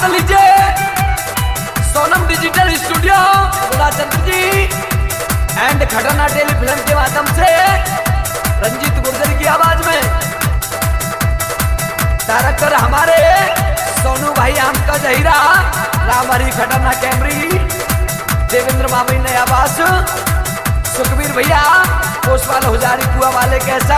हाथ लीजिए Sonam digital studio Chandra ji and Khatana telefilm के माध्यम से रंजीत गुर्जर की आवाज में डायरेक्टर हमारे सोनू भाई आम का जहीरा, राम हरी खटाना कैमरी, देवेंद्र मामी ने आवाज, सुखबीर भैया पोस्टवाल हुजारी कुआ वाले कैसा।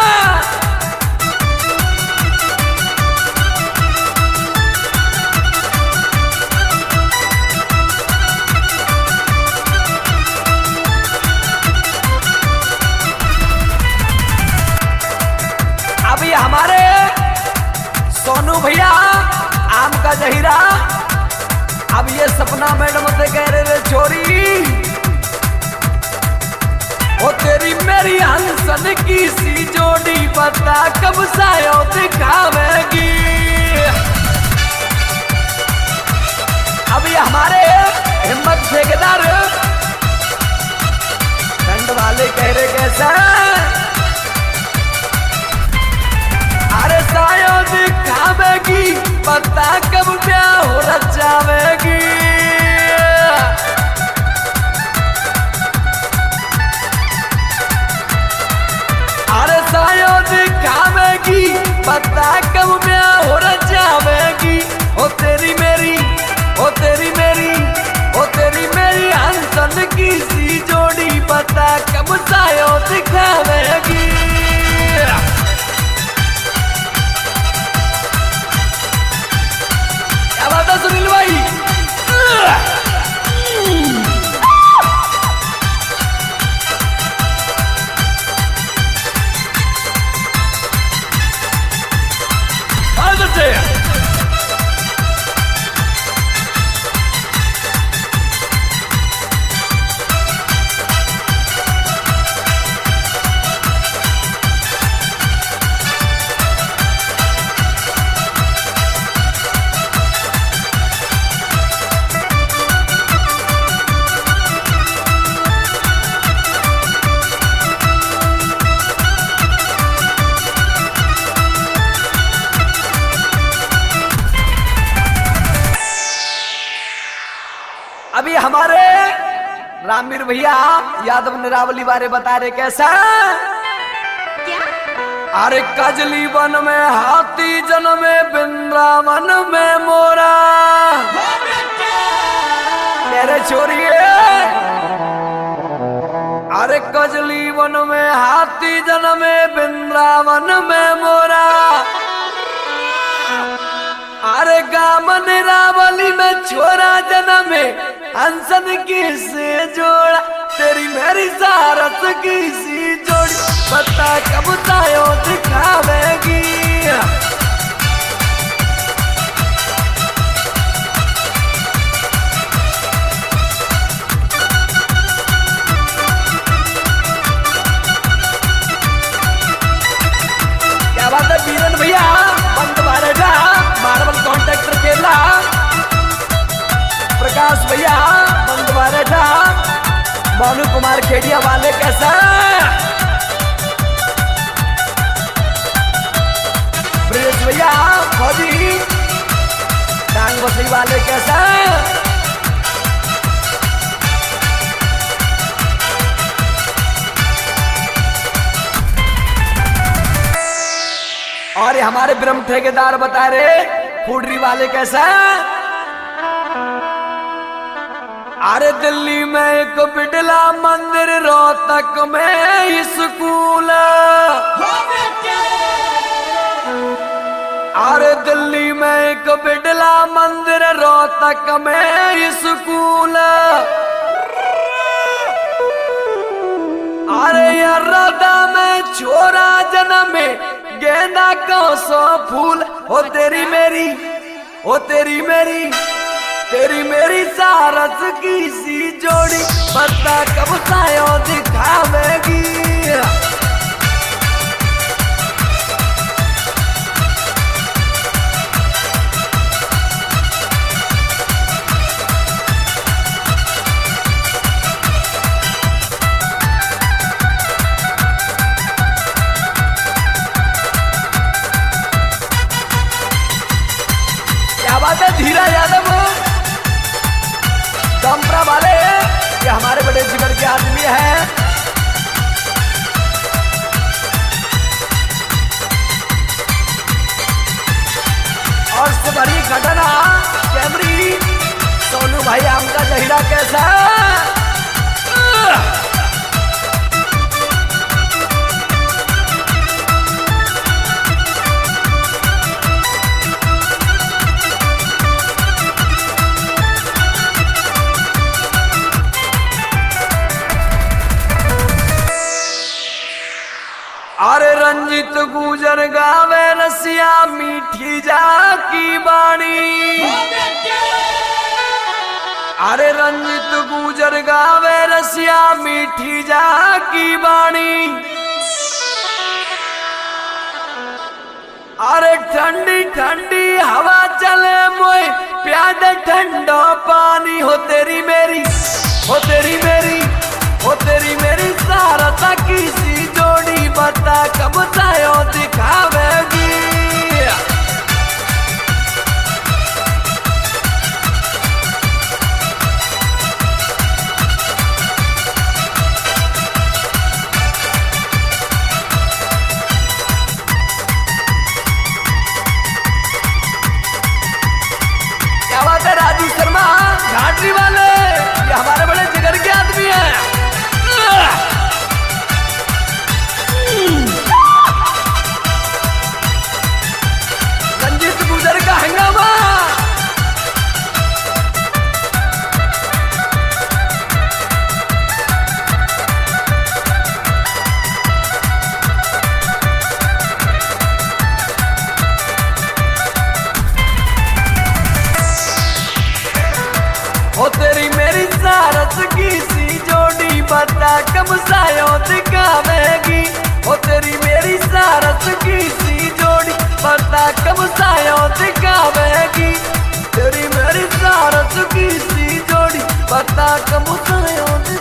अभी हमारे सोनू भैया आम का जहीरा, अब ये सपना मैडम से कह रहे छोरी ओ तेरी मेरी हंसन की सी जोड़ी पता कब सायो दिखावेगी। अब ये हमारे हिम्मत ठेकेदार ठंड वाले कह रहे कैसा, अरे सायो दिखावेगी पता कब ब्याह हो रचावेगी। अरे सायो दिखावेगी पता कब ब्याह हो रचावेगी। ओ तेरी मेरी ओ तेरी मेरी ओ तेरी मेरी हंसन की सी जोड़ी पता कब सायो दिखावेगी। सुनील भाई अभी हमारे रामवीर भैया यादव निरावली बारे बता रहे कैसा। क्या? अरे कजली वन में हाथी जन्मे वृंदावन में मोरा, तेरे छोरिए अरे कजली वन में हाथी जन्मे वृंदावन में मोरा। अरे गामन रावली में छोरा जन्मे हंसन की से जोड़ा, तेरी मेरी सारस की सी जोड़ी पता कब तायो दिखावेगी। क्या बात है बीरन भैया बंद बारेगा मार्बल कॉन्ट्रैक्टर केला, प्रकाश भैया बंद बारेगा, मोनू कुमार खेड़िया वाले कैसा, ब्रिज भैया फौजी टांग बसई वाले कैसा। और हमारे ब्रह्म ठेकेदार बता रहे फूडरी वाले कैसा। अरे दिल्ली में एक बिडला मंदिर, रोहतक में स्कूल, अरे दिल्ली में एक बिडला मंदिर, रोहतक में स्कूल। अरे यर्रादा में छोरा जन्मे गेंदा को सो फूल। हो तेरी मेरी ओ तेरी मेरी तेरी मेरी सारस की सी जोड़ी पता कब सायो दिखावेगी। क्या बात है धीरा यादव दमपरा वाले, ये हमारे बड़े जिगर के आदमी हैं। और से बड़ी घटना कैमरी सोनू भाई आम का जहीरा कैसा अरे रंजित गुजर गावे रसिया मीठी जा की बाणी। अरे रंजित गुजर गावे रसिया मीठी जा की बाणी। अरे ठंडी ठंडी हवा चले मोए प्याद ठंडा पानी हो तेरी मेरी, हो तेरी मेरी, हो तेरी मेरी सारसा किसी जोड़ी बता कब सायो दिखावेगी। क्या बात है राजू शर्मा घाटी वाले, ये हमारे बड़े जिगर के आदमी हैं। रंजित गुजर का हंगामा हो तेरी मेरी सारस की सी जोड़ी बता कब सायो दिखावेगी। हो तेरी मेरी सारस की सी जोड़ी बता कब सायो दिखावेगी। तेरी मेरी सारस की सी जोड़ी बता कब सायो